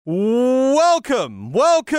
Welcome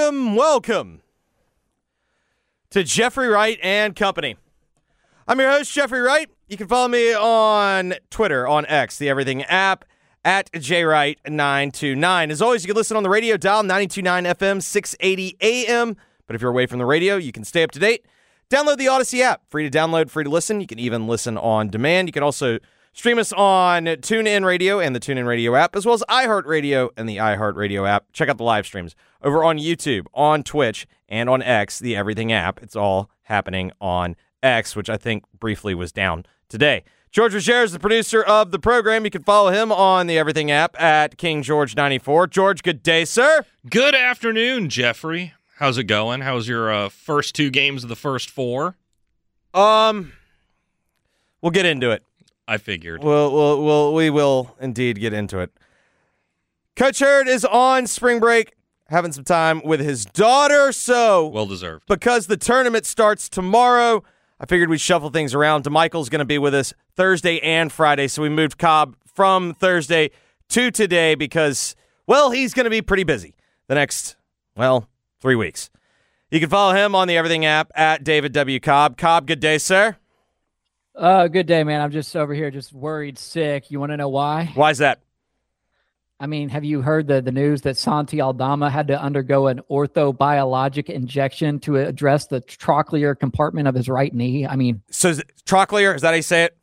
to Jeffrey Wright and Company. I'm your host, Jeffrey Wright. You can follow me on Twitter, on X, the Everything app, at JWright929. As always, you can listen on the radio dial, 92.9 FM, 680 AM. But if you're away from the radio, you can stay up to date. Download the Odyssey app. Free to download, free to listen. You can even listen on demand. You can also stream us on TuneIn Radio and the TuneIn Radio app, as well as iHeartRadio and the iHeartRadio app. Check out the live streams over on YouTube, on Twitch, and on X, the Everything app. It's all happening on X, which I think briefly was down today. George Ruggiero is the producer of the program. You can follow him on the Everything app at KingGeorge94. George, good day, sir. Good afternoon, Jeffrey. How's it going? How's your first two games of the first four? We'll get into it. I figured. We will indeed get into it. Coach Hurd is on spring break, having some time with his daughter, so well deserved. Because the tournament starts tomorrow, I figured we'd shuffle things around. DeMichael's going to be with us Thursday and Friday, so we moved Cobb from Thursday to today because, well, he's going to be pretty busy the next, 3 weeks. You can follow him on the Everything app at David W. Cobb. Cobb, good day, sir. Good day, man. I'm just over here just worried sick. You want to know why? Why is that? I mean, have you heard the news that Santi Aldama had to undergo an orthobiologic injection to address the trochlear compartment of his right knee? I mean, so trochlear, is that how you say it?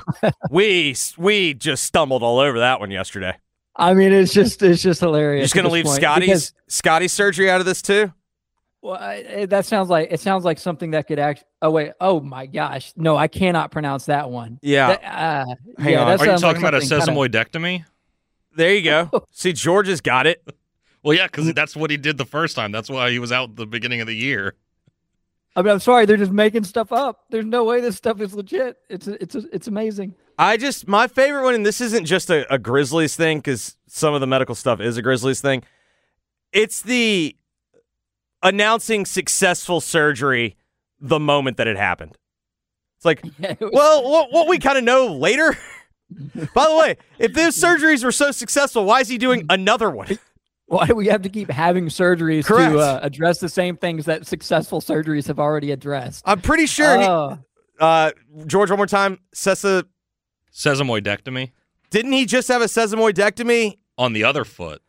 We just stumbled all over that one yesterday. I mean, it's just hilarious. You're just going to leave Scotty's surgery out of this too? Well, that sounds like something that could act. Oh wait! Oh my gosh! No, I cannot pronounce that one. Yeah. Hang on. Are you talking about a sesamoidectomy? There you go. See, George has got it. Well, yeah, because that's what he did the first time. That's why he was out at the beginning of the year. I mean, I'm sorry, they're just making stuff up. There's no way this stuff is legit. It's amazing. My favorite one, and this isn't just a Grizzlies thing, because some of the medical stuff is a Grizzlies thing. It's the announcing successful surgery the moment that it happened. It's like, what we kind of know later. By the way, if those surgeries were so successful, why is he doing another one? Why do we have to keep having surgeries to address the same things that successful surgeries have already addressed? I'm pretty sure George, one more time. Sesamoidectomy. Didn't he just have a sesamoidectomy? On the other foot.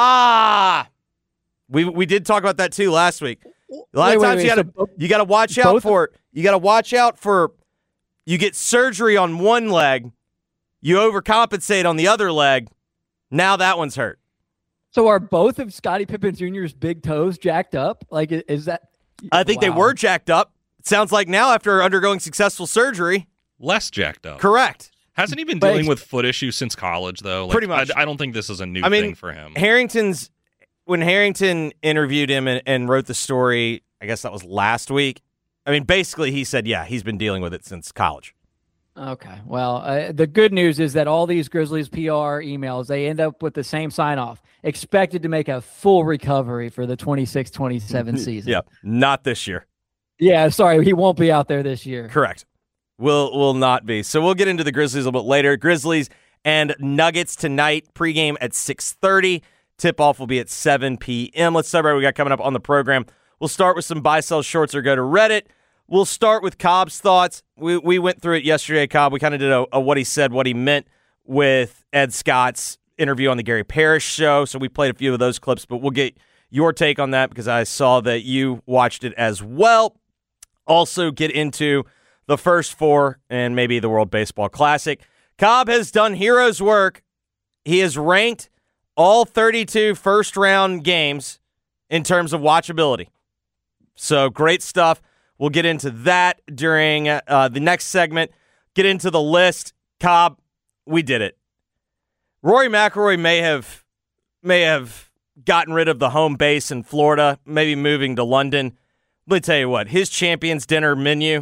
We did talk about that too last week. A lot of times you got to watch out for it. You got to watch out for you get surgery on one leg, you overcompensate on the other leg. Now that one's hurt. So are both of Scottie Pippen Jr.'s big toes jacked up? Like, is that? I think they were jacked up. It sounds like now after undergoing successful surgery, less jacked up. Correct. Hasn't he been dealing with foot issues since college though? Like, pretty much. I don't think this is a new thing for him. When Harrington interviewed him and wrote the story, I guess that was last week. I mean, basically he said, yeah, he's been dealing with it since college. Okay. Well, the good news is that all these Grizzlies PR emails, they end up with the same sign-off. Expected to make a full recovery for the 26-27 season. Yeah, not this year. Yeah, sorry, he won't be out there this year. Correct. Will not be. So we'll get into the Grizzlies a little bit later. Grizzlies and Nuggets tonight, pregame at 6:30. Tip-off will be at 7 p.m. Let's start what we got coming up on the program. We'll start with some buy-sell shorts or go to Reddit. We'll start with Cobb's thoughts. We went through it yesterday, Cobb. We kind of did a what he said, what he meant with Ed Scott's interview on the Gary Parrish show. So we played a few of those clips, but we'll get your take on that because I saw that you watched it as well. Also get into the first four and maybe the World Baseball Classic. Cobb has done hero's work. He has ranked all 32 first-round games in terms of watchability. So great stuff. We'll get into that during the next segment. Get into the list. Cobb, we did it. Rory McIlroy may have gotten rid of the home base in Florida, maybe moving to London. Let me tell you what, his Champions Dinner menu,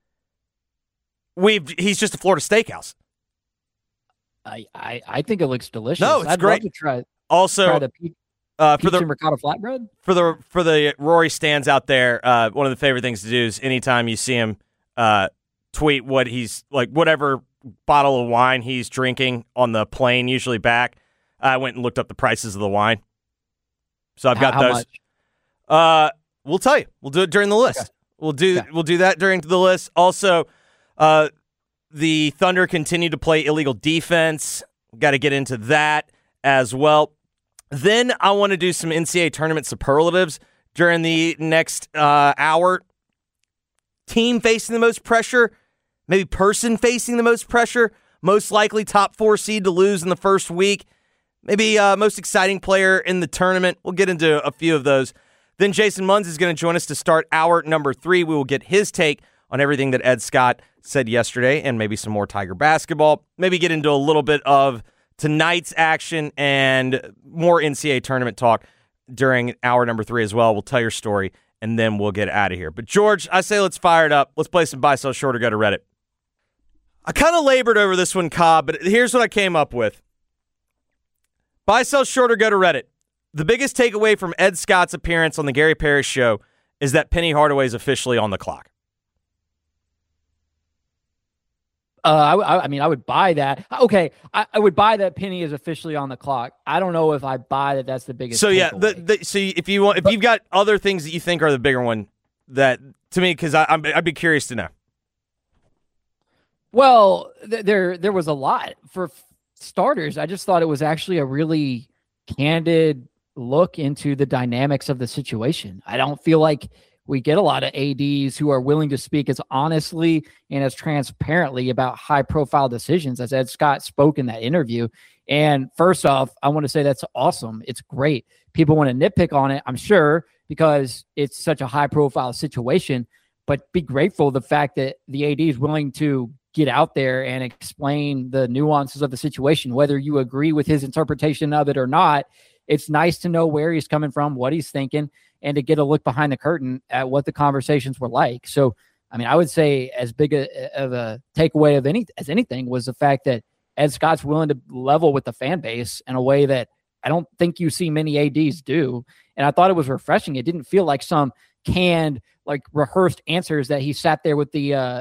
he's just a Florida steakhouse. I think it looks delicious. No, it's great. Love to try. Also, try the for the ricotta flatbread. For the Rory stands out there, one of the favorite things to do is anytime you see him tweet what he's like, whatever bottle of wine he's drinking on the plane, usually back. I went and looked up the prices of the wine. So I've got How those. much? We'll tell you. We'll do it during the list. Okay. We'll do that during the list. Also, the Thunder continue to play illegal defense. Got to get into that as well. Then I want to do some NCAA tournament superlatives during the next hour. Team facing the most pressure, maybe person facing the most pressure, most likely top 4 seed to lose in the first week, maybe most exciting player in the tournament. We'll get into a few of those. Then Jason Munz is going to join us to start hour number 3. We will get his take on everything that Ed Scott said yesterday and maybe some more Tiger basketball. Maybe get into a little bit of tonight's action and more NCAA tournament talk during hour number 3 as well. We'll tell your story, and then we'll get out of here. But, George, I say let's fire it up. Let's play some Buy, Sell, Short, or Go to Reddit. I kind of labored over this one, Cobb, but here's what I came up with. Buy, Sell, Short, or Go to Reddit. The biggest takeaway from Ed Scott's appearance on the Gary Parrish Show is that Penny Hardaway is officially on the clock. I mean, I would buy that. Okay, I would buy that Penny is officially on the clock. I don't know if I buy that that's the biggest. So yeah, takeaway. so if you've got other things that you think are the bigger one, that to me, because I'd be curious to know. Well, there was a lot. For starters, I just thought it was actually a really candid look into the dynamics of the situation. I don't feel like we get a lot of ADs who are willing to speak as honestly and as transparently about high-profile decisions as Ed Scott spoke in that interview. And first off, I want to say that's awesome. It's great. People want to nitpick on it, I'm sure, because it's such a high-profile situation. But be grateful the fact that the AD is willing to get out there and explain the nuances of the situation, whether you agree with his interpretation of it or not. It's nice to know where he's coming from, what he's thinking, and to get a look behind the curtain at what the conversations were like. So, I mean, I would say as big of a takeaway of anything was the fact that Ed Scott's willing to level with the fan base in a way that I don't think you see many ADs do. And I thought it was refreshing. It didn't feel like some canned, like rehearsed answers that he sat there with the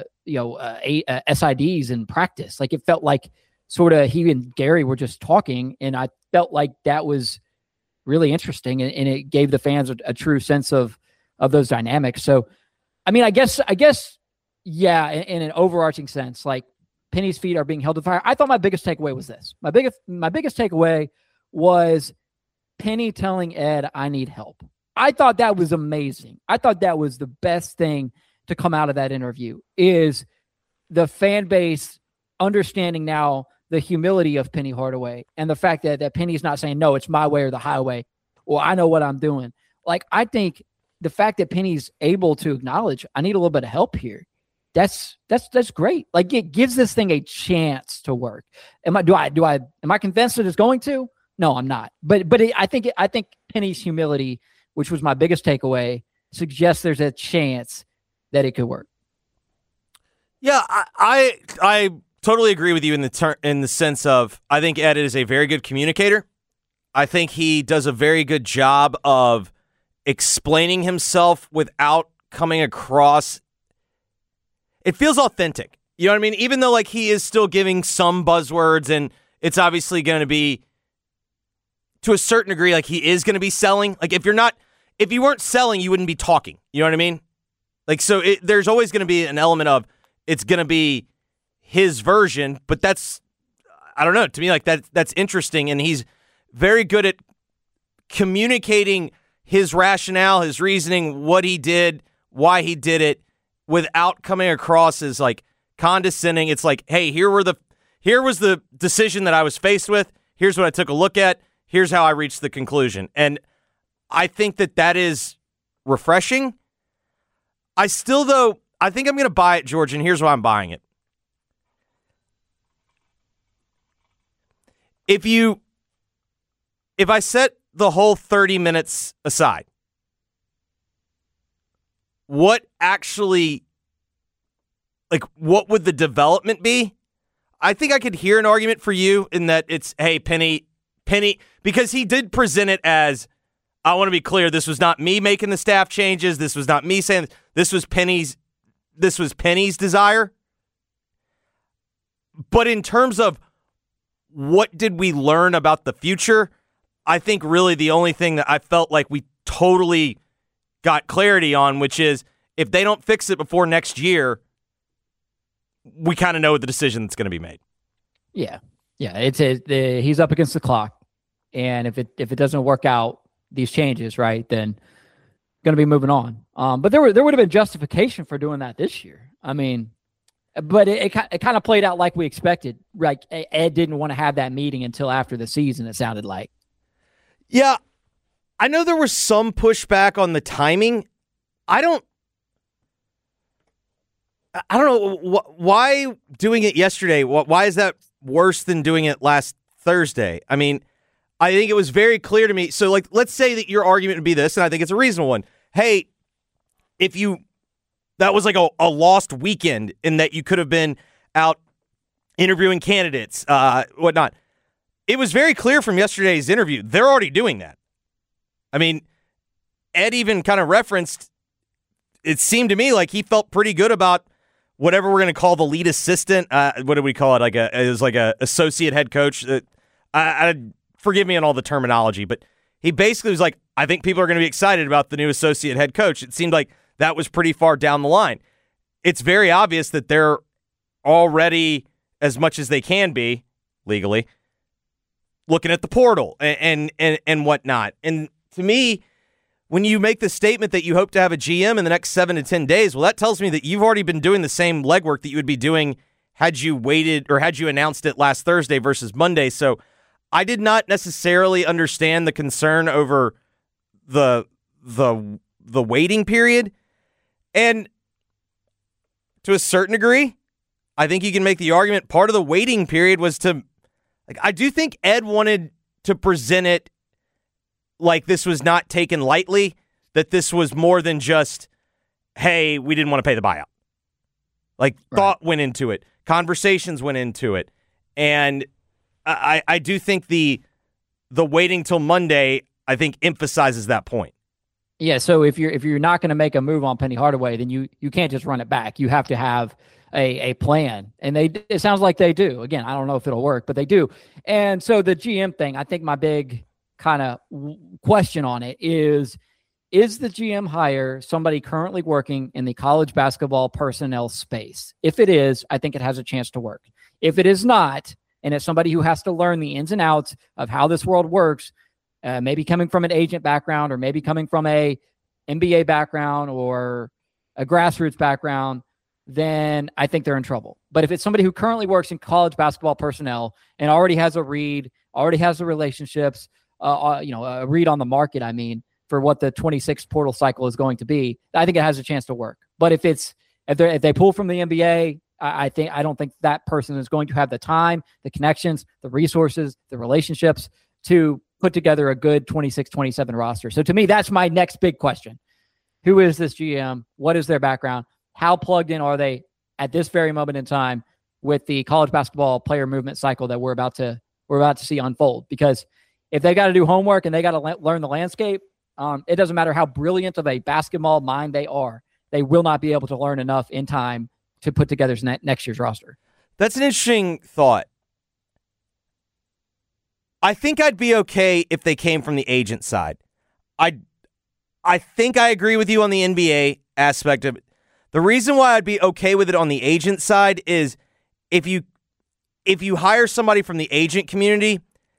SIDs in practice. Like it felt like sort of he and Gary were just talking, and I felt like that was really interesting, and it gave the fans a true sense of those dynamics. So, I mean, I guess, yeah, in an overarching sense, like Penny's feet are being held to fire. I thought my biggest takeaway was this. My biggest takeaway was Penny telling Ed, "I need help." I thought that was amazing. I thought that was the best thing to come out of that interview, is the fan base understanding now the humility of Penny Hardaway and the fact that Penny's not saying, no, it's my way or the highway, or I know what I'm doing. Like, I think the fact that Penny's able to acknowledge, I need a little bit of help here. That's great. Like, it gives this thing a chance to work. Am I convinced that it's going to? No, I'm not. But I think Penny's humility, which was my biggest takeaway, suggests there's a chance that it could work. Yeah, I totally agree with you in the sense of I think Ed is a very good communicator. I think he does a very good job of explaining himself without coming across. It feels authentic. You know what I mean? Even though like he is still giving some buzzwords, and it's obviously going to be to a certain degree like he is going to be selling. Like if you weren't selling, you wouldn't be talking. You know what I mean? Like so there's always going to be an element of it's going to be his version, but that's, I don't know, to me, like that's interesting, and he's very good at communicating his rationale, his reasoning, what he did, why he did it, without coming across as like condescending. It's like, hey, here was the decision that I was faced with. Here's what I took a look at. Here's how I reached the conclusion. And I think that is refreshing. I think I'm going to buy it, George, and here's why I'm buying it. If I set the whole 30 minutes aside, what would the development be? I think I could hear an argument for you in that it's, hey, Penny, because he did present it as, I want to be clear, this was not me making the staff changes. This was not me saying this was Penny's desire. But in terms of what did we learn about the future, I think really the only thing that I felt like we totally got clarity on, which is if they don't fix it before next year, we kind of know the decision that's going to be made. Yeah. He's up against the clock. And if it doesn't work out, these changes, right, then going to be moving on. But there would have been justification for doing that this year. I mean, but it kind of played out like we expected. Like Ed didn't want to have that meeting until after the season, it sounded like. Yeah, I know there was some pushback on the timing. I don't know why doing it yesterday. Why is that worse than doing it last Thursday? I mean, I think it was very clear to me. So, like, let's say that your argument would be this, and I think it's a reasonable one. Hey, that was like a lost weekend in that you could have been out interviewing candidates, whatnot. It was very clear from yesterday's interview, they're already doing that. I mean, Ed even kind of referenced, it seemed to me like he felt pretty good about whatever we're going to call the lead assistant. What do we call it? It was like a associate head coach. Forgive me on all the terminology, but he basically was like, I think people are going to be excited about the new associate head coach. It seemed like that was pretty far down the line. It's very obvious that they're already, as much as they can be legally, looking at the portal and whatnot. And to me, when you make the statement that you hope to have a GM in the next 7 to 10 days, well, that tells me that you've already been doing the same legwork that you would be doing had you waited or had you announced it last Thursday versus Monday. So I did not necessarily understand the concern over the waiting period. And to a certain degree, I think you can make the argument part of the waiting period was to, like, I do think Ed wanted to present it like this was not taken lightly, that this was more than just, hey, we didn't want to pay the buyout. Like, thought went into it. Conversations went into it. And I do think the waiting till Monday, I think, emphasizes that point. Yeah, so if you're not going to make a move on Penny Hardaway, then you can't just run it back. You have to have a plan, and it sounds like they do. Again, I don't know if it'll work, but they do. And so the GM thing, I think my big kind of question on it is the GM hire somebody currently working in the college basketball personnel space? If it is, I think it has a chance to work. If it is not, and it's somebody who has to learn the ins and outs of how this world works, maybe coming from an agent background or maybe coming from a MBA background or a grassroots background, then I think they're in trouble. But if it's somebody who currently works in college basketball personnel and already has a read, already has the relationships, a read on the market, I mean, for what the 26 portal cycle is going to be, I think it has a chance to work. But if they pull from the NBA, I don't think that person is going to have the time, the connections, the resources, the relationships to put together a good 26-27 roster. So to me, that's my next big question. Who is this GM? What is their background? How plugged in are they at this very moment in time with the college basketball player movement cycle that we're about to see unfold? Because if they got to do homework and they got to learn the landscape, it doesn't matter how brilliant of a basketball mind they are. They will not be able to learn enough in time to put together next year's roster. That's an interesting thought. I think I'd be okay if they came from the agent side. I think I agree with you on the NBA aspect of it. The reason why I'd be okay with it on the agent side is if you hire somebody from the agent community,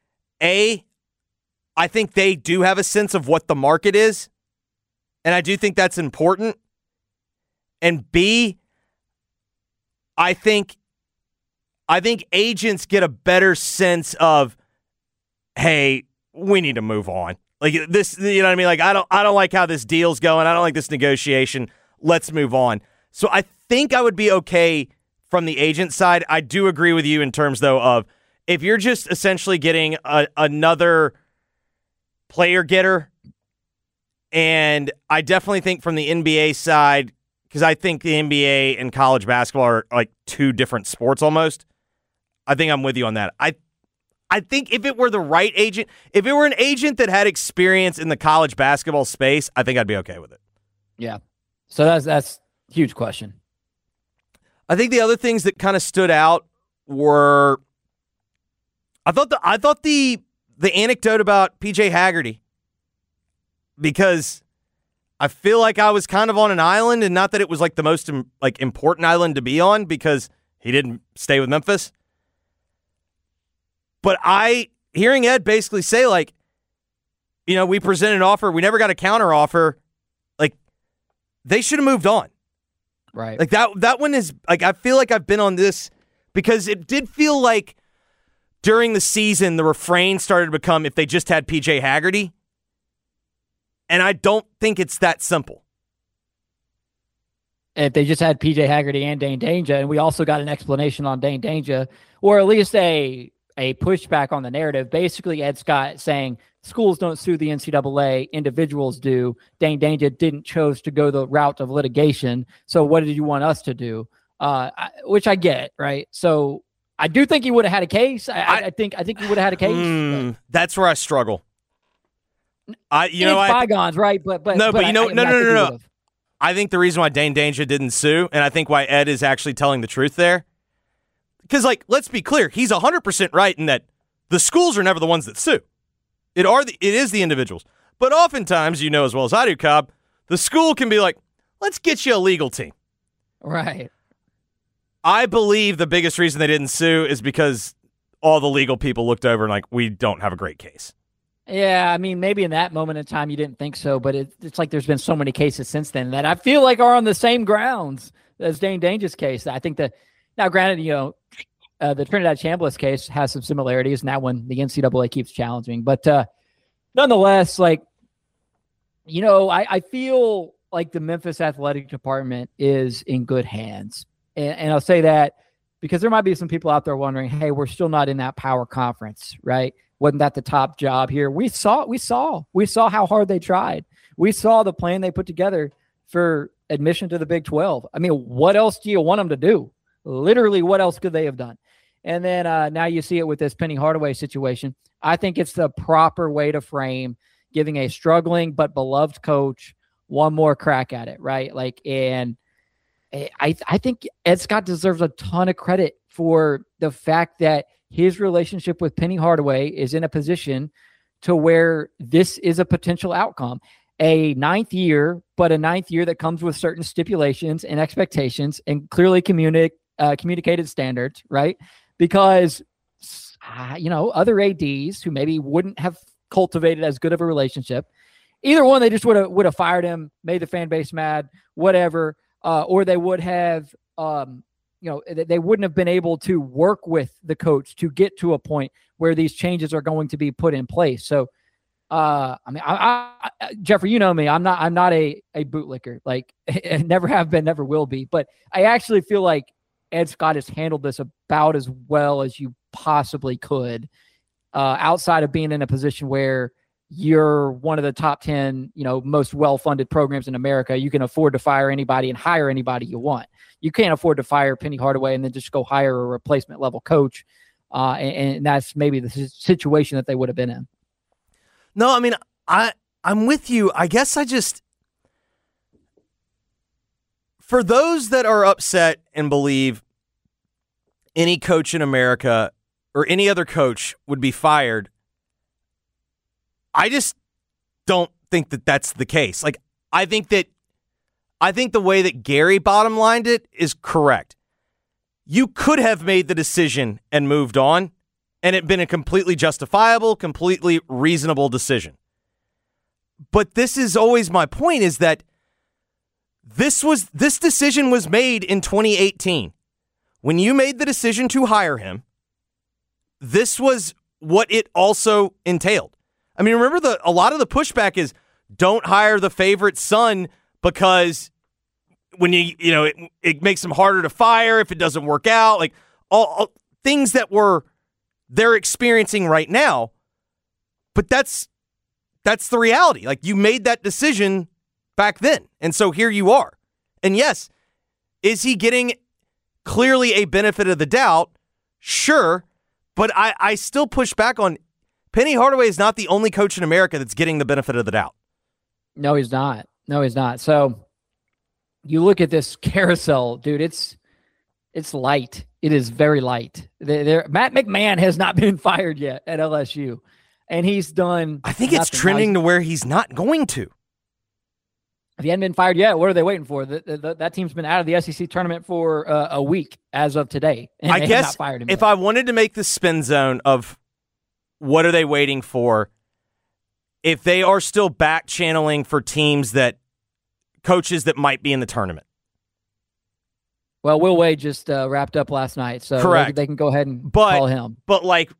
I think they do have a sense of what the market is, and I do think that's important. And B, I think agents get a better sense of, hey, we need to move on. Like this, you know what I mean? Like I don't like how this deal's going. I don't like this negotiation. Let's move on. So I think I would be okay from the agent side. I do agree with you in terms, though, of if you're just essentially getting another player getter, and I definitely think from the NBA side, because I think the NBA and college basketball are like two different sports almost. I think I'm with you on that. I think if it were the right agent, if it were an agent that had experience in the college basketball space, I think I'd be okay with it. Yeah. So that's a huge question. I think the other things that kind of stood out were I thought the the anecdote about PJ Haggerty because I feel like I was kind of on an island, and not that it was like the most important island to be on because he didn't stay with Memphis. But hearing Ed basically say, like, we presented an offer, we never got a counter offer. Like, they should have moved on. Right. Like that one is like, I feel like I've been on this because it did feel like during the season, the refrain started to become if they just had PJ Haggerty. And I don't think it's that simple. If they just had PJ Haggerty and Dane Danger, and we also got an explanation on Dane Danger, or at least a pushback on the narrative. Basically, Ed Scott saying schools don't sue the NCAA, individuals do. Dane Danger didn't choose to go the route of litigation. So what did you want us to do? Which I get, right? So I do think he would have had a case. I think he would have had a case. That's where I struggle. Bygones, right? But no. I think the reason why Dane Danger didn't sue, and I think why Ed is actually telling the truth there, because, like, let's be clear, he's 100% right in that the schools are never the ones that sue. It is the individuals. But oftentimes, as well as I do, Cobb, the school can be like, let's get you a legal team. Right. I believe the biggest reason they didn't sue is because all the legal people looked over and like, we don't have a great case. Yeah, I mean, maybe in that moment in time you didn't think so, but it's like there's been so many cases since then that I feel like are on the same grounds as Dane Danger's case. I think now granted, the Trinidad Chambliss case has some similarities, and that one the NCAA keeps challenging. But nonetheless, like, I feel like the Memphis athletic department is in good hands. And I'll say that because there might be some people out there wondering, hey, we're still not in that power conference, right? Wasn't that the top job here? We saw how hard they tried. We saw the plan they put together for admission to the Big 12. I mean, what else do you want them to do? Literally, what else could they have done? And then now you see it with this Penny Hardaway situation. I think it's the proper way to frame giving a struggling but beloved coach one more crack at it, right? Like, and I think Ed Scott deserves a ton of credit for the fact that his relationship with Penny Hardaway is in a position to where this is a potential outcome. A ninth year that comes with certain stipulations and expectations and clearly communicated standards, right? Because, other ADs who maybe wouldn't have cultivated as good of a relationship, either one, they just would have fired him, made the fan base mad, whatever, or they would have, they wouldn't have been able to work with the coach to get to a point where these changes are going to be put in place. So, Jeffrey, you know me, I'm not a bootlicker, like never have been, never will be, but I actually feel like Ed Scott has handled this about as well as you possibly could, outside of being in a position where you're one of the top 10, most well-funded programs in America. You can afford to fire anybody and hire anybody you want. You can't afford to fire Penny Hardaway and then just go hire a replacement level coach. And that's maybe the situation that they would have been in. No, I mean, I'm with you. I guess for those that are upset and believe any coach in America or any other coach would be fired, I just don't think that that's the case. Like, I think the way that Gary bottom lined it is correct. You could have made the decision and moved on, and it been a completely justifiable, completely reasonable decision. But this is always my point, is that this decision was made in 2018. When you made the decision to hire him, this was what it also entailed. I mean, remember a lot of the pushback is don't hire the favorite son because when it makes them harder to fire if it doesn't work out, like all things that they're experiencing right now. But that's the reality. Like, you made that decision back then. And so here you are. And yes, is he getting clearly a benefit of the doubt? Sure. But I still push back on Penny Hardaway is not the only coach in America that's getting the benefit of the doubt. No, he's not. So you look at this carousel, dude, it's light. It is very light. Matt McMahon has not been fired yet at LSU. and he's done. I think it's trending to where he's not going to. If he hadn't been fired yet, what are they waiting for? That team's been out of the SEC tournament for a week as of today. And I they have guess not fired him if yet. I wanted to make the spin zone of what are they waiting for, if they are still back channeling for coaches that might be in the tournament. Well, Will Wade just wrapped up last night, so correct. They can go ahead and call him. But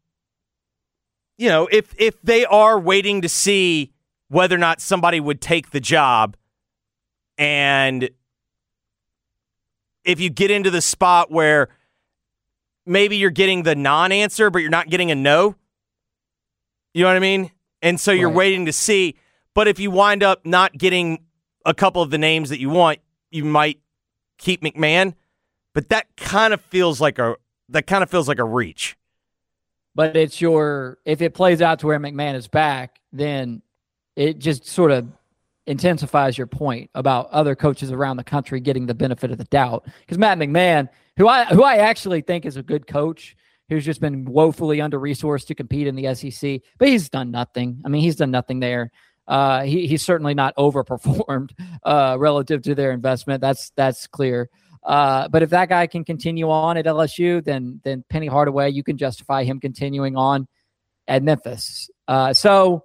if they are waiting to see whether or not somebody would take the job, and if you get into the spot where maybe you're getting the non-answer, but you're not getting a no, you know what I mean? And so you're waiting to see. But if you wind up not getting a couple of the names that you want, you might keep McMahon. But that kind of feels like a reach. But if it plays out to where McMahon is back, then it just sort of intensifies your point about other coaches around the country getting the benefit of the doubt. Because Matt McMahon, who I actually think is a good coach, who's just been woefully under-resourced to compete in the SEC, but he's done nothing. I mean, he's done nothing there. He's certainly not overperformed relative to their investment. That's clear. But if that guy can continue on at LSU, then Penny Hardaway, you can justify him continuing on at Memphis. So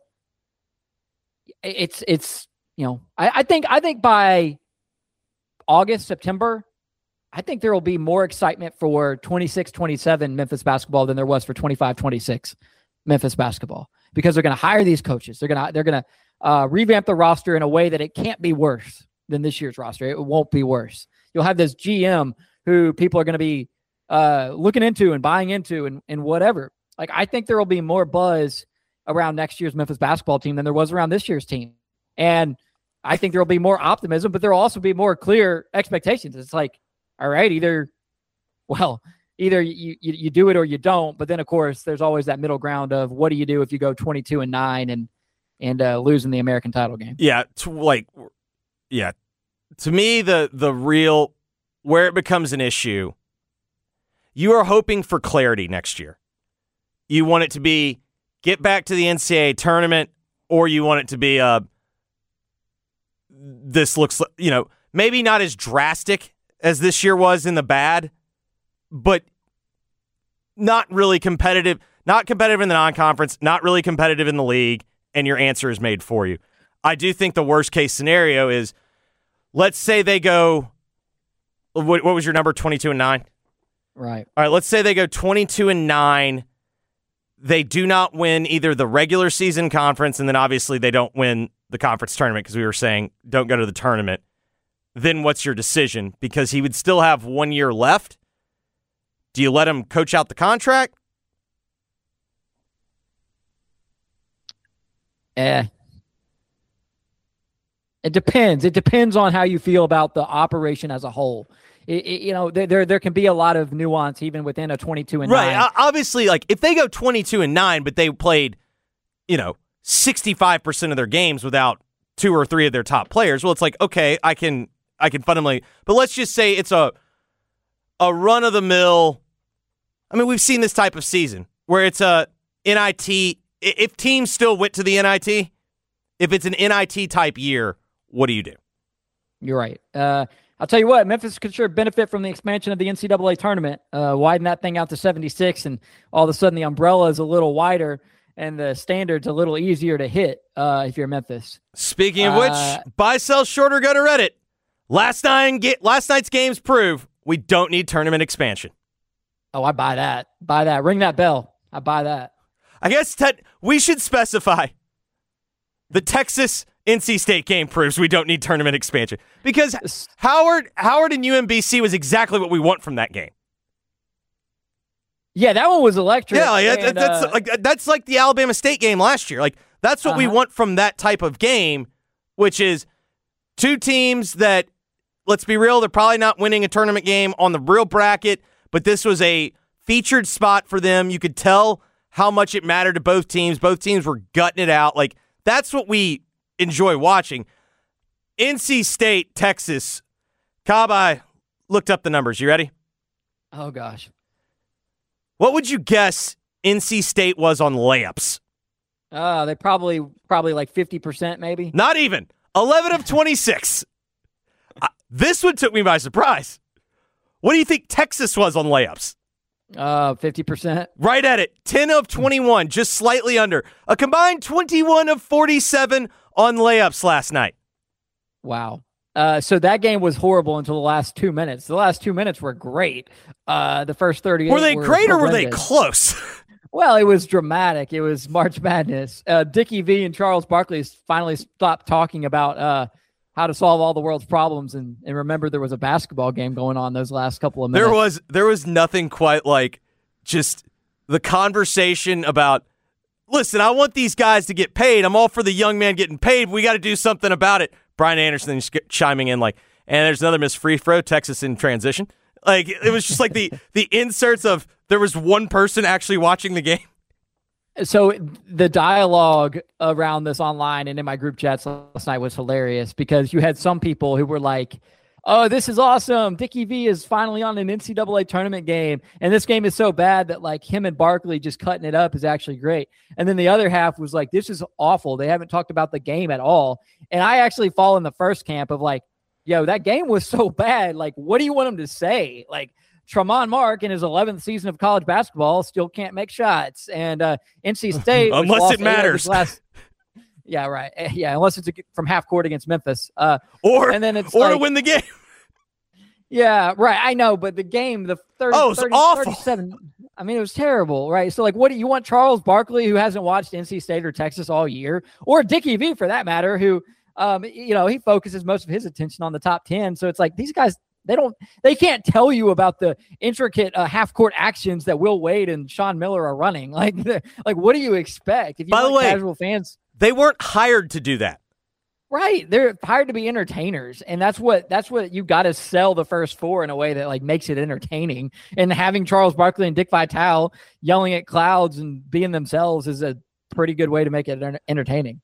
it's I think by August, September, I think there will be more excitement for 26-27 Memphis basketball than there was for 25-26 Memphis basketball, because they're going to hire these coaches. They're going to revamp the roster in a way that it can't be worse than this year's roster. It won't be worse. You'll have this GM who people are going to be looking into and buying into and whatever. Like, I think there will be more buzz around next year's Memphis basketball team than there was around this year's team. And I think there will be more optimism, but there will also be more clear expectations. It's like, all right, either you do it or you don't. But then, of course, there's always that middle ground of what do you do if you go 22-9 and lose in the American title game? Yeah, to me, the real where it becomes an issue, you are hoping for clarity next year. You want it to be get back to the NCAA tournament, or you want it to be this looks, maybe not as drastic as this year was in the bad, but not really competitive, not competitive in the non-conference, not really competitive in the league, and your answer is made for you. I do think the worst case scenario is, let's say they go, what was your number, 22-9? Right. All right, let's say they go 22-9. They do not win either the regular season conference, and then obviously they don't win the conference tournament because we were saying don't go to the tournament. Then what's your decision? Because he would still have 1 year left. Do you let him coach out the contract? It depends. It depends on how you feel about the operation as a whole. There can be a lot of nuance even within a 22-9. Right. Obviously, like if they go 22-9, but they played, 65% of their games without 2 or 3 of their top players. Well, it's like, okay, I can fundamentally, but let's just say it's a run of the mill. I mean, we've seen this type of season where it's a NIT. If teams still went to the NIT, if it's an NIT type year, what do you do? You're right. I'll tell you what, Memphis could sure benefit from the expansion of the NCAA tournament. Widen that thing out to 76, and all of a sudden the umbrella is a little wider and the standard's a little easier to hit if you're Memphis. Speaking of which, buy, sell, short, or go to Reddit. Last night's games prove we don't need tournament expansion. Oh, I buy that. Buy that. Ring that bell. I buy that. I guess we should specify the Texas NC State game proves we don't need tournament expansion, because Howard and UMBC was exactly what we want from that game. Yeah, that one was electric. Yeah, that's like the Alabama State game last year. Like that's what we want from that type of game, which is two teams that, let's be real, they're probably not winning a tournament game on the real bracket, but this was a featured spot for them. You could tell how much it mattered to both teams. Both teams were gutting it out. Like that's what we enjoy watching. NC State, Texas. Cobb, I looked up the numbers. You ready? Oh, gosh. What would you guess NC State was on layups? They probably like 50%, maybe. Not even. 11 of 26. This one took me by surprise. What do you think Texas was on layups? 50%. Right at it. 10 of 21, just slightly under. A combined 21 of 47 on layups last night. Wow. So that game was horrible until the last 2 minutes. The last 2 minutes were great. The first 38 were they great or were they close? Well, it was dramatic. It was March Madness. Dickie V and Charles Barkley finally stopped talking about how to solve all the world's problems and remember there was a basketball game going on those last couple of minutes. There was nothing quite like just the conversation about, listen, I want these guys to get paid. I'm all for the young man getting paid. We got to do something about it. Brian Anderson just chiming in like, and there's another missed free throw, Texas in transition. Like, it was just like the inserts of there was one person actually watching the game. So the dialogue around this online and in my group chats last night was hilarious because you had some people who were like, oh, this is awesome. Dickie V is finally on an NCAA tournament game. And this game is so bad that like him and Barkley just cutting it up is actually great. And then the other half was like, this is awful. They haven't talked about the game at all. And I actually fall in the first camp of like, yo, that game was so bad. Like, what do you want him to say? Like, Tramon Mark in his 11th season of college basketball still can't make shots. And NC State, unless it matters. Yeah, right. Yeah, unless it's from half court against Memphis. Or to win the game. Yeah, right. I know, but the game, the 37, I mean, it was terrible, right? So, like, what do you want Charles Barkley, who hasn't watched NC State or Texas all year, or Dickie V, for that matter, who, he focuses most of his attention on the top 10. So it's like these guys, they can't tell you about the intricate half-court actions that Will Wade and Sean Miller are running. Like, what do you expect? If you By the way, casual fans, they weren't hired to do that. Right. They're hired to be entertainers. And that's what you got to sell the first four in a way that like makes it entertaining. And having Charles Barkley and Dick Vitale yelling at clouds and being themselves is a pretty good way to make it entertaining.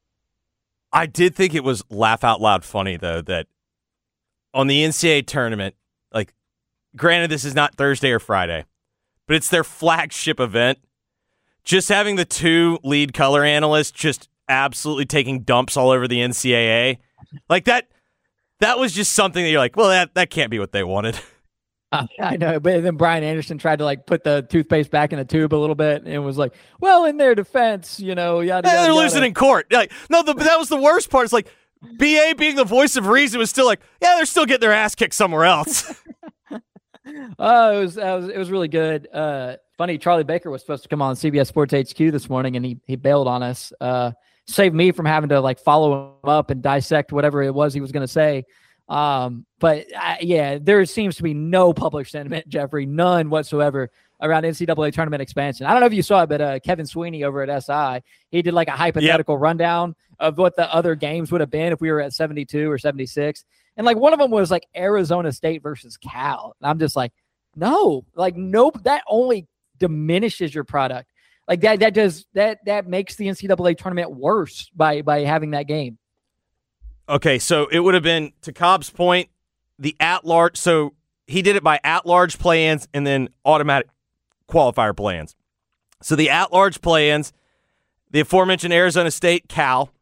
I did think it was laugh out loud funny, though, that on the NCAA tournament, like, granted, this is not Thursday or Friday, but it's their flagship event. Just having the two lead color analysts just absolutely taking dumps all over the NCAA. Like, that was just something that you're like, well, that can't be what they wanted. I know, but then Brian Anderson tried to like put the toothpaste back in the tube a little bit and was like, well, in their defense, yada, they're losing in court. Like, no, that was the worst part. It's like, BA being the voice of reason was still like, yeah, they're still getting their ass kicked somewhere else. It was really good. Funny, Charlie Baker was supposed to come on CBS Sports HQ this morning, and he bailed on us. Saved me from having to like follow him up and dissect whatever it was he was going to say. But there seems to be no public sentiment, Jeffrey, none whatsoever around NCAA tournament expansion. I don't know if you saw it, but Kevin Sweeney over at SI, he did like a hypothetical rundown of what the other games would have been if we were at 72 or 76. And like one of them was like Arizona State versus Cal. And I'm just like, no, that only diminishes your product. Like that makes the NCAA tournament worse by having that game. Okay, so it would have been, to Cobb's point, the at-large. So he did it by at-large play-ins and then automatic qualifier play-ins. So the at-large play-ins, the aforementioned Arizona State, Cal,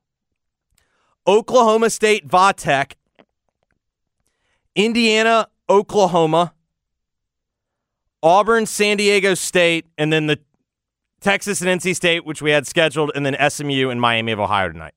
Oklahoma State, Va-Tech, Indiana, Oklahoma, Auburn, San Diego State, and then the Texas and NC State, which we had scheduled, and then SMU and Miami of Ohio tonight.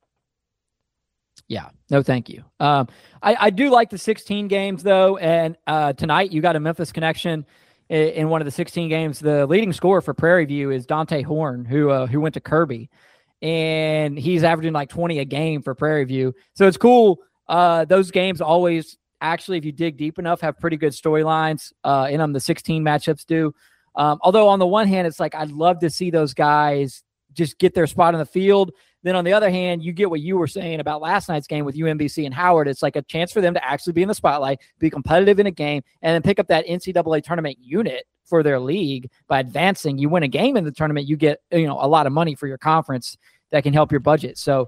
Yeah, no, thank you. I do like the 16 games, though, and tonight you got a Memphis connection in one of the 16 games. The leading scorer for Prairie View is Dante Horn, who went to Kirby, and he's averaging like 20 a game for Prairie View. So it's cool. Those games always, actually, if you dig deep enough, have pretty good storylines in them. The 16 matchups do. Although on the one hand, it's like I'd love to see those guys just get their spot on the field. Then on the other hand, you get what you were saying about last night's game with UMBC and Howard. It's like a chance for them to actually be in the spotlight, be competitive in a game, and then pick up that NCAA tournament unit for their league by advancing. You win a game in the tournament, you get a lot of money for your conference that can help your budget. So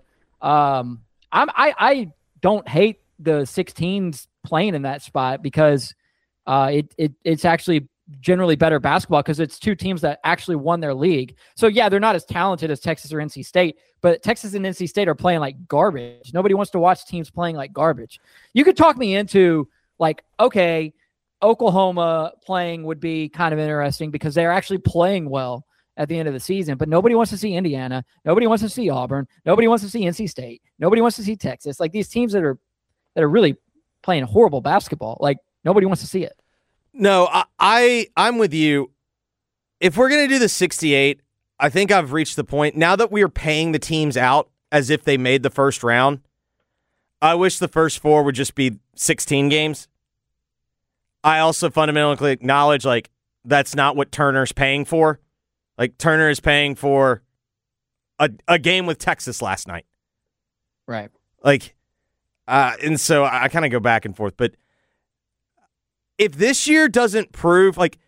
I don't hate the 16s playing in that spot because it's actually generally better basketball because it's two teams that actually won their league. So yeah, they're not as talented as Texas or NC State, but Texas and NC State are playing like garbage. Nobody wants to watch teams playing like garbage. You could talk me into like, okay, Oklahoma playing would be kind of interesting because they're actually playing well at the end of the season, but nobody wants to see Indiana. Nobody wants to see Auburn. Nobody wants to see NC State. Nobody wants to see Texas. Like these teams that are really playing horrible basketball. Like nobody wants to see it. No, I'm with you. If we're going to do the 68, I think I've reached the point now that we are paying the teams out as if they made the first round. I wish the first 4 would just be 16 games. I also fundamentally acknowledge like that's not what Turner's paying for. Like Turner is paying for a game with Texas last night. Right. Like, and so I kind of go back and forth. But if this year doesn't prove, like,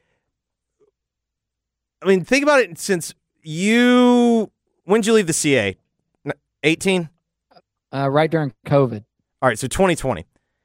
I mean, think about it since when'd you leave the CA? 18? Right during COVID. All right, so 2020.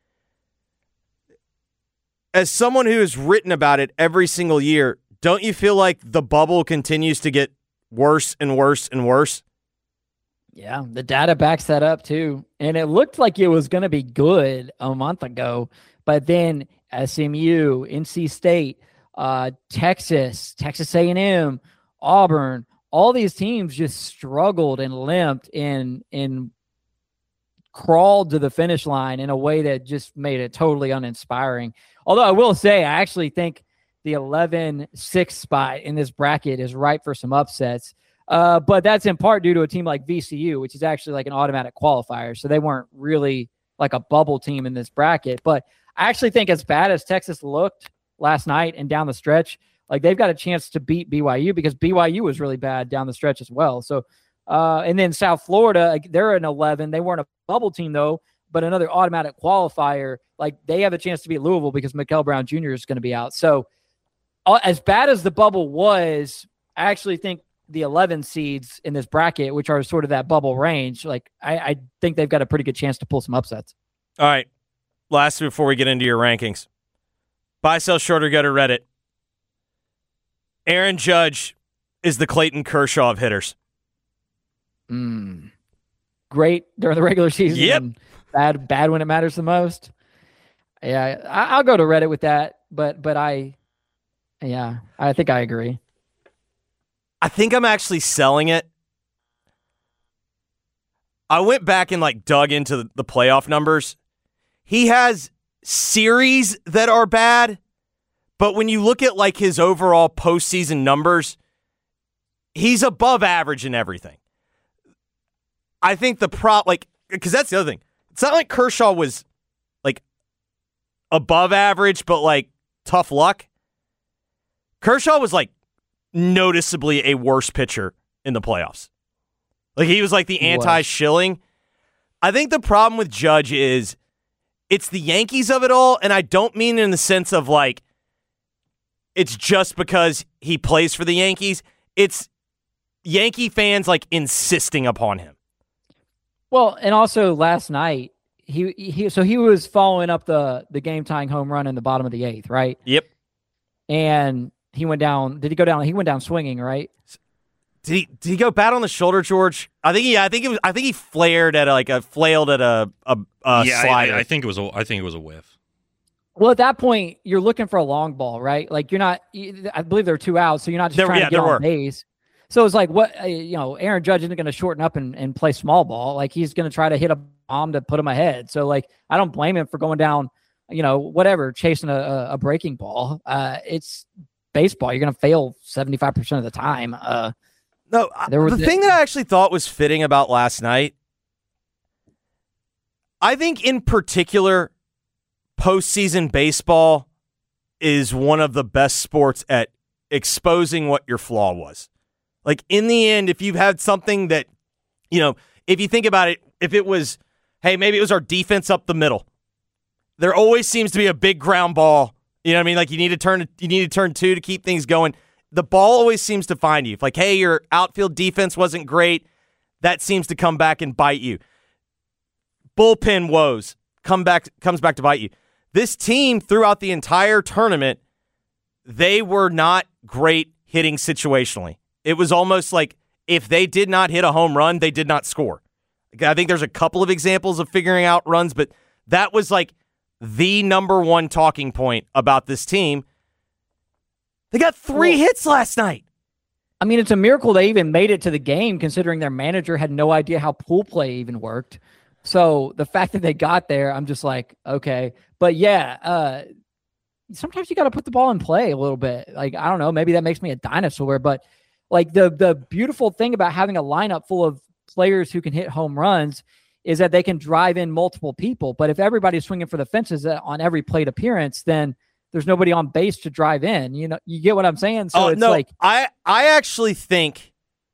As someone who has written about it every single year, don't you feel like the bubble continues to get worse and worse and worse? Yeah, the data backs that up too. And it looked like it was going to be good a month ago, but then SMU, NC State, Texas A&M, Auburn, all these teams just struggled and limped and crawled to the finish line in a way that just made it totally uninspiring. Although I will say, I actually think the 11-6 spot in this bracket is ripe for some upsets. But that's in part due to a team like VCU, which is actually like an automatic qualifier. So they weren't really like a bubble team in this bracket. But I actually think as bad as Texas looked last night and down the stretch, like they've got a chance to beat BYU because BYU was really bad down the stretch as well. So, and then South Florida, they're an 11. They weren't a bubble team though, but another automatic qualifier. Like they have a chance to beat Louisville because Mikael Brown Jr. is going to be out. So as bad as the bubble was, I actually think the 11 seeds in this bracket, which are sort of that bubble range, like I think they've got a pretty good chance to pull some upsets. All right. Lastly, before we get into your rankings, buy, sell, short, or go to Reddit. Aaron Judge is the Clayton Kershaw of hitters. Great during the regular season. Yep. And bad when it matters the most. Yeah, I'll go to Reddit with that, but I think I agree. I think I'm actually selling it. I went back and like dug into the playoff numbers. He has series that are bad, but when you look at like his overall postseason numbers, he's above average in everything. I think because that's the other thing. It's not like Kershaw was like above average, but like tough luck. Kershaw was like noticeably a worse pitcher in the playoffs. Like he was like the anti-Schilling. I think the problem with Judge is it's the Yankees of it all, and I don't mean in the sense of like it's just because he plays for the Yankees. It's Yankee fans like insisting upon him. Well, and also last night he was following up the game tying home run in the bottom of the 8th, right? Yep. And he went down. Did he go down? He went down swinging, right? Did he go bat on the shoulder, George? I think he flailed at a slider. I think it was a whiff. Well, at that point, you're looking for a long ball, right? Like you're not. I believe there were 2 outs, so you're not just trying to get on base. So it's like Aaron Judge isn't going to shorten up and play small ball. Like he's going to try to hit a bomb to put him ahead. So like I don't blame him for going down. Chasing a breaking ball. It's baseball. You're going to fail 75% of the time. The thing that I actually thought was fitting about last night, I think in particular, postseason baseball is one of the best sports at exposing what your flaw was. Like in the end, if you've had something that, if you think about it, if it was, hey, maybe it was our defense up the middle. There always seems to be a big ground ball. You know what I mean? Like you need to turn 2 to keep things going. The ball always seems to find you. If like, hey, your outfield defense wasn't great, that seems to come back and bite you. Bullpen woes comes back to bite you. This team throughout the entire tournament they were not great hitting situationally. It was almost like if they did not hit a home run, they did not score. I think there's a couple of examples of figuring out runs, but that was like the number one talking point about this team. They got 3 hits last night. I mean, it's a miracle they even made it to the game, considering their manager had no idea how pool play even worked. So the fact that they got there, I'm just like, okay. But yeah, sometimes you got to put the ball in play a little bit. Like, I don't know, maybe that makes me a dinosaur, but like the beautiful thing about having a lineup full of players who can hit home runs is that they can drive in multiple people. But if everybody's swinging for the fences on every plate appearance, then there's nobody on base to drive in. You know, you get what I'm saying? So it's like, I actually think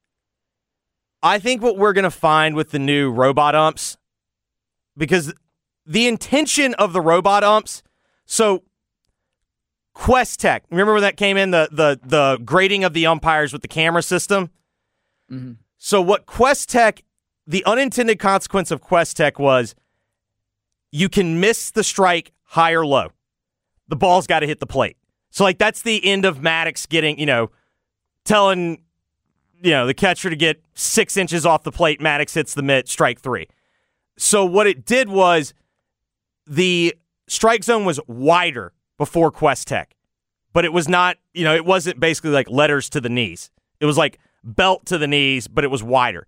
what we're going to find with the new robot umps, because the intention of the robot umps, so Quest Tech, remember when that came in, the grading of the umpires with the camera system? Mm-hmm. So what Quest Tech, the unintended consequence of Quest Tech was you can miss the strike high or low. The ball's got to hit the plate. So, like, that's the end of Maddox getting, telling, the catcher to get 6 inches off the plate. Maddox hits the mitt, strike 3. So what it did was the strike zone was wider before Quest Tech, but it was not, it wasn't basically like letters to the knees. It was like belt to the knees, but it was wider.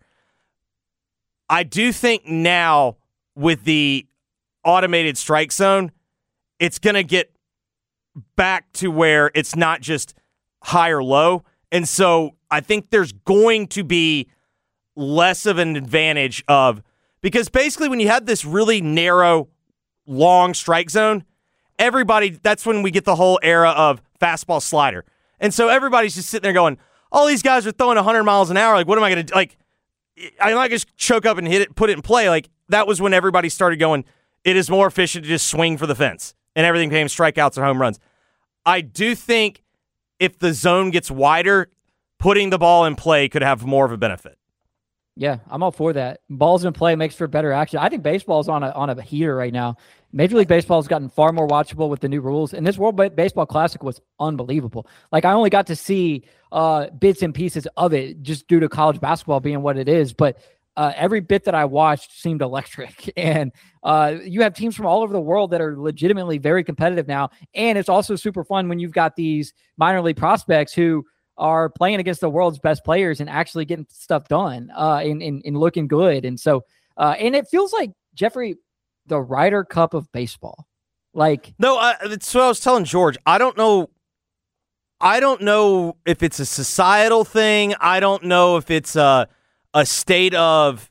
I do think now with the automated strike zone, it's going to get back to where it's not just high or low. And so I think there's going to be less of an advantage because basically when you have this really narrow, long strike zone, that's when we get the whole era of fastball slider. And so everybody's just sitting there going, all these guys are throwing 100 miles an hour. Like, what am I going to do? Like, I'm not going to choke up and hit it, put it in play. Like, that was when everybody started going, it is more efficient to just swing for the fence. And everything became strikeouts and home runs. I do think if the zone gets wider, putting the ball in play could have more of a benefit. Yeah, I'm all for that. Balls in play makes for better action. I think baseball's on a heater right now. Major League Baseball has gotten far more watchable with the new rules, and this World Baseball Classic was unbelievable. Like, I only got to see bits and pieces of it just due to college basketball being what it is, but every bit that I watched seemed electric. And you have teams from all over the world that are legitimately very competitive now, and it's also super fun when you've got these minor league prospects who are playing against the world's best players and actually getting stuff done in looking good. And so, and it feels like, Jeffrey, the Ryder Cup of baseball. Like, no, that's what I was telling George. I don't know if it's a societal thing. I don't know if it's a state of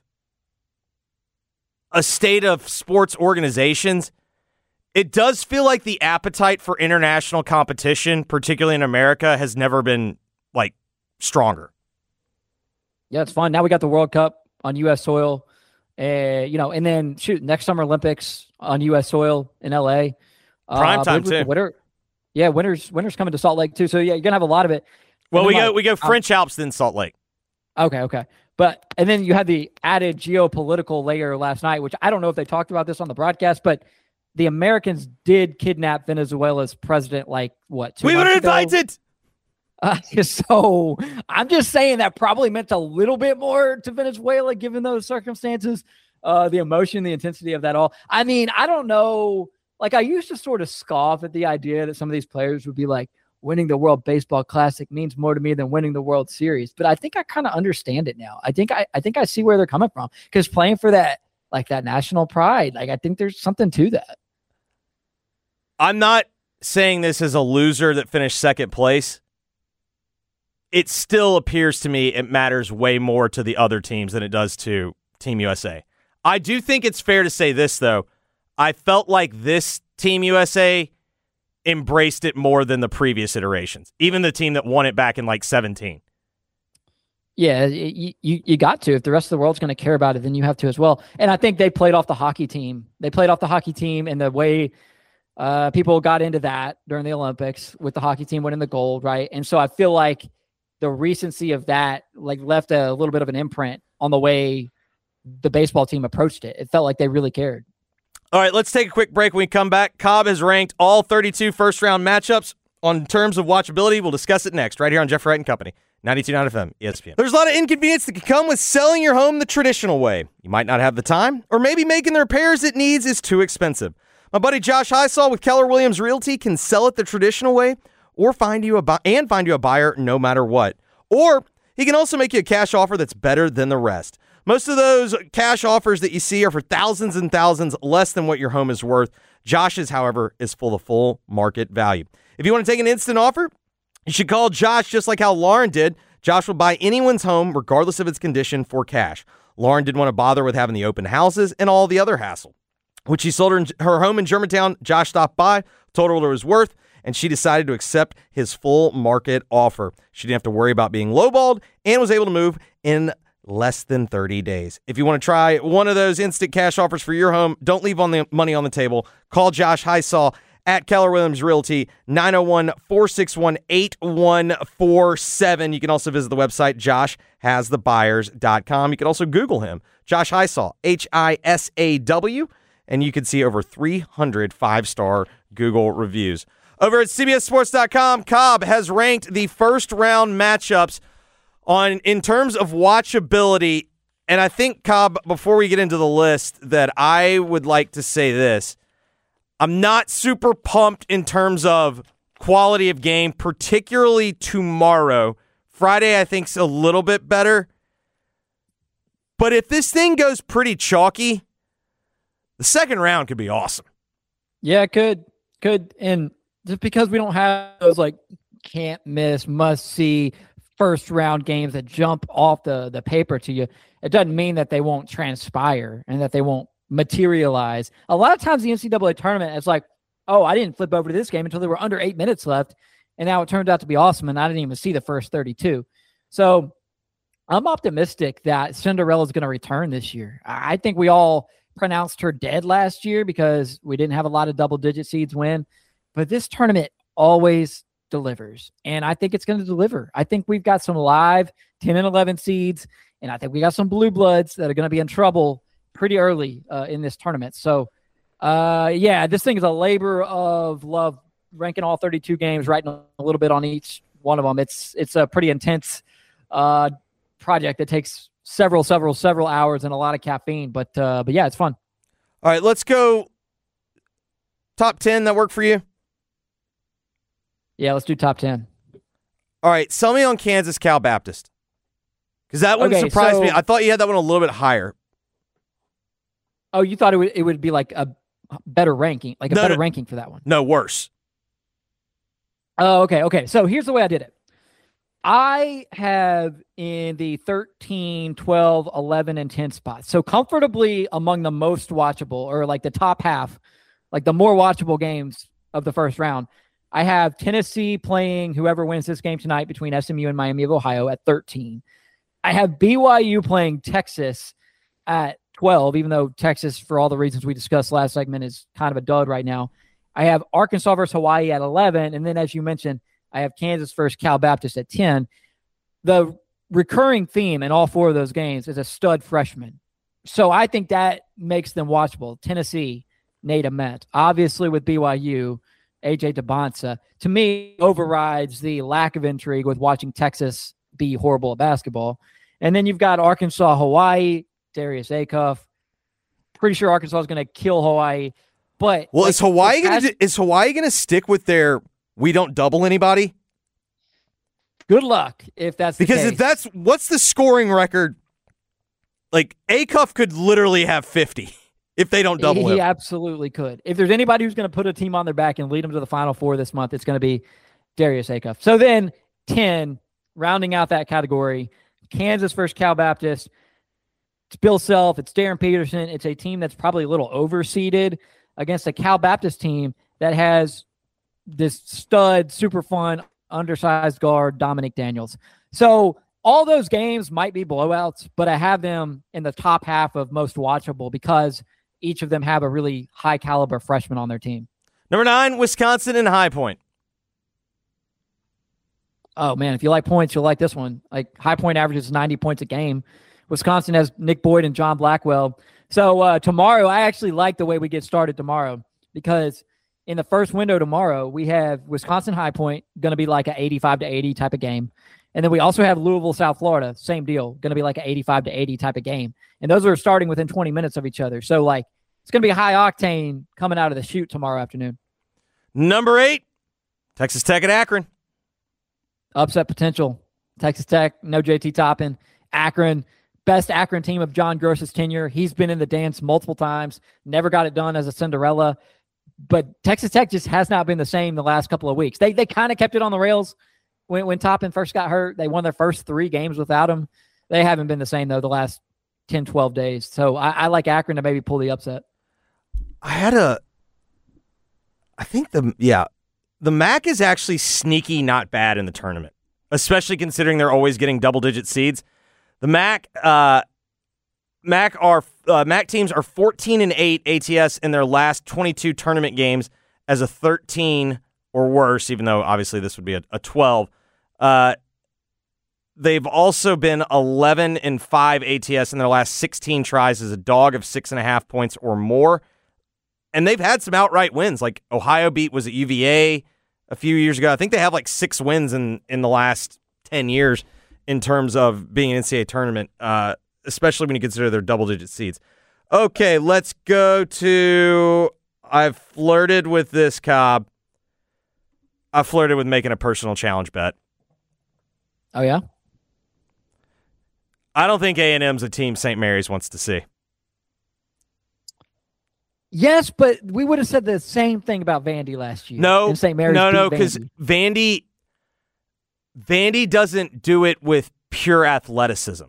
sports organizations. It does feel like the appetite for international competition, particularly in America, has never been like stronger. Yeah, it's fun. Now we got the World Cup on U.S. soil. And then next Summer Olympics on U.S. soil in L.A. Prime time too. Winter's coming to Salt Lake too. So yeah, you're gonna have a lot of it. Well, we go French Alps, then Salt Lake. Okay. And then you had the added geopolitical layer last night, which I don't know if they talked about this on the broadcast, but the Americans did kidnap Venezuela's president. Like what? 2 we months were ago? invited. So I'm just saying that probably meant a little bit more to Venezuela, given those circumstances, the emotion, the intensity of that all. I mean, I don't know. Like, I used to sort of scoff at the idea that some of these players would be like, winning the World Baseball Classic means more to me than winning the World Series. But I think I kind of understand it now. I think I see where they're coming from, because playing for that national pride, like, I think there's something to that. I'm not saying this as a loser that finished second place. It still appears to me it matters way more to the other teams than it does to Team USA. I do think it's fair to say this, though. I felt like this Team USA embraced it more than the previous iterations, even the team that won it back in like 2017. Yeah, you got to. If the rest of the world's going to care about it, then you have to as well. And I think they played off the hockey team. And the way people got into that during the Olympics with the hockey team winning the gold, right? And so I feel like the recency of that like left a little bit of an imprint on the way the baseball team approached it. It felt like they really cared. All right, let's take a quick break. When we come back, Cobb has ranked all 32 first-round matchups on terms of watchability. We'll discuss it next, right here on Jeff Wright and Company, 92.9 FM, ESPN. There's a lot of inconvenience that can come with selling your home the traditional way. You might not have the time, or maybe making the repairs it needs is too expensive. My buddy Josh Highsall with Keller Williams Realty can sell it the traditional way, or find you a buyer no matter what. Or he can also make you a cash offer that's better than the rest. Most of those cash offers that you see are for thousands and thousands less than what your home is worth. Josh's, however, is full of full market value. If you want to take an instant offer, you should call Josh just like how Lauren did. Josh will buy anyone's home, regardless of its condition, for cash. Lauren didn't want to bother with having the open houses and all the other hassle. When she sold her home in Germantown, Josh stopped by, told her what it was worth, and she decided to accept his full market offer. She didn't have to worry about being lowballed and was able to move in less than 30 days. If you want to try one of those instant cash offers for your home, don't leave the money on the table. Call Josh Highsall at Keller Williams Realty, 901-461-8147. You can also visit the website, joshhasthebuyers.com. You can also Google him, Josh Highsall, Hisaw, and you can see over 300 five-star Google reviews. Over at CBSSports.com, Cobb has ranked the first-round matchups in terms of watchability, and I think, Cobb, before we get into the list, that I would like to say this. I'm not super pumped in terms of quality of game, particularly tomorrow. Friday, I think, is a little bit better. But if this thing goes pretty chalky, the second round could be awesome. Yeah, it could. And just because we don't have those like can't miss, must see first round games that jump off the paper to you, it doesn't mean that they won't transpire and that they won't materialize. A lot of times the NCAA tournament, it's like, oh, I didn't flip over to this game until there were under 8 minutes left, and now it turned out to be awesome, and I didn't even see the first 32. So I'm optimistic that Cinderella's going to return this year. I think we all pronounced her dead last year because we didn't have a lot of double-digit seeds win, but this tournament always delivers, and I think it's going to deliver. I think we've got some live 10 and 11 seeds, and I think we got some blue bloods that are going to be in trouble pretty early in this tournament. So, this thing is a labor of love, ranking all 32 games, writing a little bit on each one of them. It's a pretty intense project that takes several hours and a lot of caffeine. But yeah, it's fun. All right, let's go top 10. That work for you? Yeah, let's do top 10. All right, sell me on Kansas Cal Baptist, because that one surprised me. I thought you had that one a little bit higher. Oh, you thought it would be like a better ranking, better ranking for that one? No, worse. Oh, okay. So here's the way I did it. I have in the 13, 12, 11, and 10 spots. So comfortably among the most watchable, or like the top half, like the more watchable games of the first round. I have Tennessee playing whoever wins this game tonight between SMU and Miami of Ohio at 13. I have BYU playing Texas at 12, even though Texas, for all the reasons we discussed last segment, is kind of a dud right now. I have Arkansas versus Hawaii at 11. And then, as you mentioned, I have Kansas versus Cal Baptist at 10. The recurring theme in all four of those games is a stud freshman. So I think that makes them watchable. Tennessee, Nate Ament. Obviously with BYU, AJ DeBonsa. To me, overrides the lack of intrigue with watching Texas be horrible at basketball. And then you've got Arkansas, Hawaii, Darius Acuff. Pretty sure Arkansas is going to kill Hawaii. But is Hawaii going to stick with their we don't double anybody? Good luck if that's the case. Because if that's what's the scoring record? Like Acuff could literally have 50 if they don't double him. He absolutely could. If there's anybody who's going to put a team on their back and lead them to the Final Four this month, it's going to be Darius Acuff. So then 10, rounding out that category, Kansas versus Cal Baptist. It's Bill Self. It's Darren Peterson. It's a team that's probably a little overseeded against a Cal Baptist team that has this stud, super fun, undersized guard, Dominic Daniels. So all those games might be blowouts, but I have them in the top half of most watchable because each of them have a really high caliber freshman on their team. Number 9, Wisconsin and High Point. Oh, man, if you like points, you'll like this one. Like High Point averages 90 points a game. Wisconsin has Nick Boyd and John Blackwell. So tomorrow, I actually like the way we get started tomorrow because in the first window tomorrow, we have Wisconsin High Point, going to be like an 85-80 type of game. And then we also have Louisville, South Florida, same deal, going to be like an 85-80 type of game. And those are starting within 20 minutes of each other. So, like, it's going to be high octane coming out of the chute tomorrow afternoon. Number 8, Texas Tech at Akron. Upset potential. Texas Tech, no JT Toppin. Akron, best Akron team of John Gross's tenure. He's been in the dance multiple times, never got it done as a Cinderella. But Texas Tech just has not been the same the last couple of weeks. They kind of kept it on the rails when Toppin first got hurt. They won their first 3 games without him. They haven't been the same, though, the last 10, 12 days. So I like Akron to maybe pull the upset. I think the MAC is actually sneaky not bad in the tournament, especially considering they're always getting double-digit seeds. The MAC teams are 14-8 ATS in their last 22 tournament games as a 13 or worse, even though obviously this would be a 12. They've also been 11-5 ATS in their last 16 tries as a dog of 6.5 points or more. And they've had some outright wins, like Ohio beat was at UVA a few years ago. I think they have like 6 wins in the last 10 years in terms of being an NCAA tournament, especially when you consider their double-digit seeds. Okay, let's go to I've flirted with this, Cobb. I flirted with making a personal challenge bet. Oh, yeah? I don't think A&M's a team St. Mary's wants to see. Yes, but we would have said the same thing about Vandy last year. No, St. Mary's because Vandy doesn't do it with pure athleticism.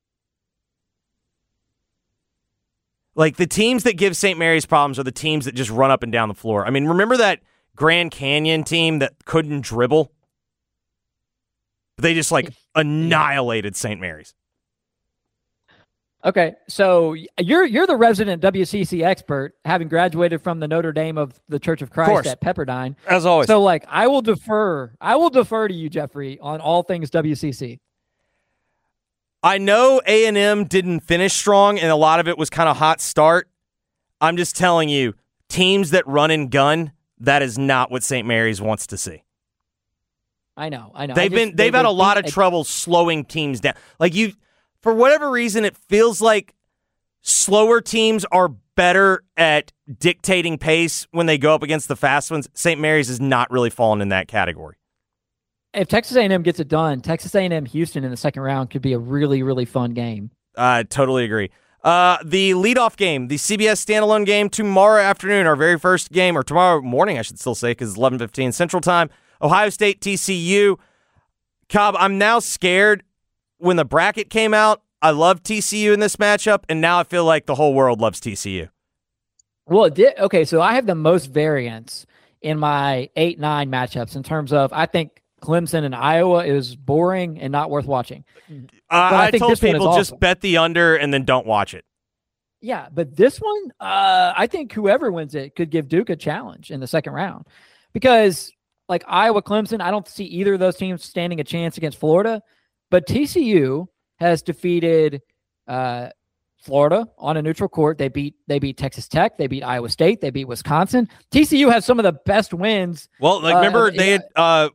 Like, the teams that give St. Mary's problems are the teams that just run up and down the floor. I mean, remember that Grand Canyon team that couldn't dribble? They just, annihilated St. Mary's. Okay, so you're the resident WCC expert, having graduated from the Notre Dame of the Church of Christ at Pepperdine. As always. So, I will defer to you, Jeffrey, on all things WCC. I know A&M didn't finish strong, and a lot of it was kind of hot start. I'm just telling you, teams that run and gun, that is not what St. Mary's wants to see. I know. They've had a lot of trouble slowing teams down. For whatever reason, it feels like slower teams are better at dictating pace when they go up against the fast ones. St. Mary's has not really fallen in that category. If Texas A&M gets it done, Texas A&M Houston in the second round could be a really, really fun game. I totally agree. The leadoff game, the CBS standalone game tomorrow afternoon, our very first game, or tomorrow morning, I should still say, because it's 11:15 Central Time. Ohio State, TCU. Cobb, I'm now scared. When the bracket came out, I loved TCU in this matchup, and now I feel like the whole world loves TCU. Well, it did. Okay, so I have the most variance in my 8-9 matchups in terms of I think Clemson and Iowa is boring and not worth watching. I told people just bet the under and then don't watch it. Yeah, but this one, I think whoever wins it could give Duke a challenge in the second round. Because, Iowa, Clemson, I don't see either of those teams standing a chance against Florida. But TCU has defeated Florida on a neutral court. They beat Texas Tech. They beat Iowa State. They beat Wisconsin. TCU has some of the best wins. Well, remember they had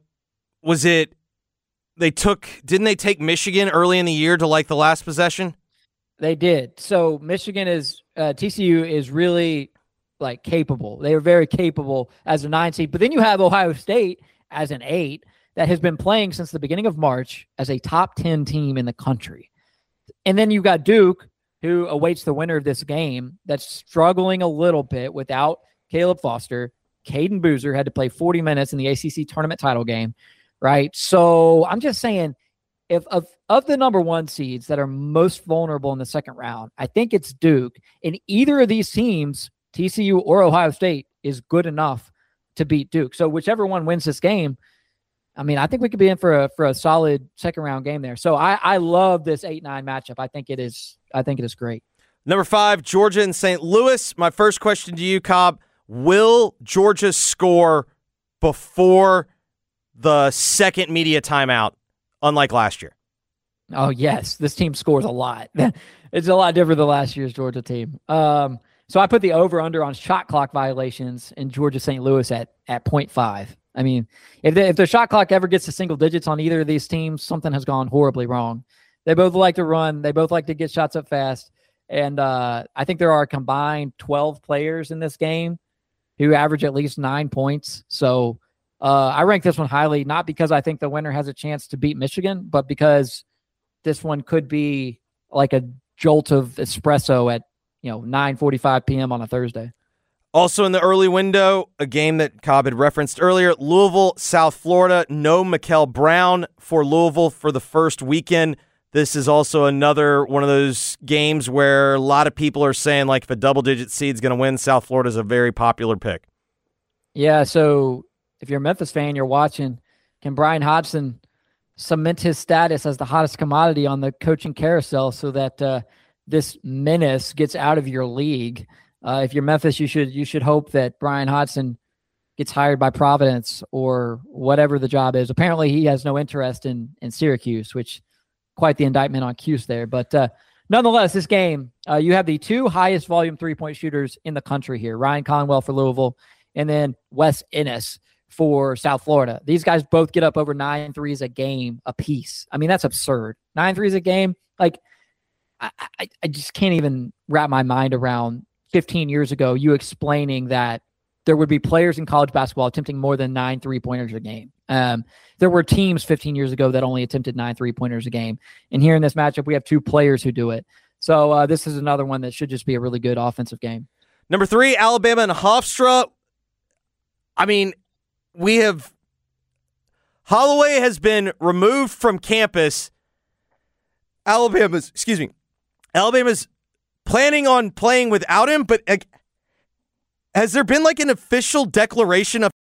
didn't they take Michigan early in the year to the last possession? They did. So Michigan TCU is really capable. They are very capable as a 9 seed. But then you have Ohio State as an 8. That has been playing since the beginning of March as a top 10 team in the country. And then you've got Duke, who awaits the winner of this game, that's struggling a little bit without Caleb Foster. Caden Boozer had to play 40 minutes in the ACC tournament title game, right? So I'm just saying, if of the number 1 seeds that are most vulnerable in the second round, I think it's Duke. And either of these teams, TCU or Ohio State, is good enough to beat Duke. So whichever one wins this game, I think we could be in for a solid second round game there. So I love this 8-9 matchup. I think it is great. Number 5, Georgia and St. Louis. My first question to you, Cobb: will Georgia score before the second media timeout, unlike last year? Oh yes, this team scores a lot. It's a lot different than last year's Georgia team. So I put the over-under on shot clock violations in Georgia St. Louis at 0.5. I mean, if the shot clock ever gets to single digits on either of these teams, something has gone horribly wrong. They both like to run. They both like to get shots up fast. And I think there are a combined 12 players in this game who average at least 9 points. So I rank this one highly, not because I think the winner has a chance to beat Michigan, but because this one could be like a jolt of espresso at 9:45 p.m. on a Thursday. Also in the early window, a game that Cobb had referenced earlier, Louisville, South Florida. No Mikal Brown for Louisville for the first weekend. This is also another one of those games where a lot of people are saying, like, if a double-digit seed's going to win, South Florida is a very popular pick. Yeah, so if you're a Memphis fan, you're watching, can Brian Hodgson cement his status as the hottest commodity on the coaching carousel so that this menace gets out of your league? If you're Memphis, you should hope that Brian Hodgson gets hired by Providence or whatever the job is. Apparently, he has no interest in Syracuse, which quite the indictment on Cuse there. But nonetheless, this game, you have the two highest volume three-point shooters in the country here, Ryan Conwell for Louisville and then Wes Ennis for South Florida. These guys both get up over 9 threes a game apiece. I mean, that's absurd. 9 threes a game. Like, I just can't even wrap my mind around 15 years ago you explaining that there would be players in college basketball attempting more than 9 3-pointers a game. There were teams 15 years ago that only attempted 9 3-pointers a game. And here in this matchup, we have 2 players who do it. So this is another one that should just be a really good offensive game. Number 3, Alabama and Hofstra. I mean, Holloway has been removed from campus. Alabama's planning on playing without him, but has there been like an official declaration of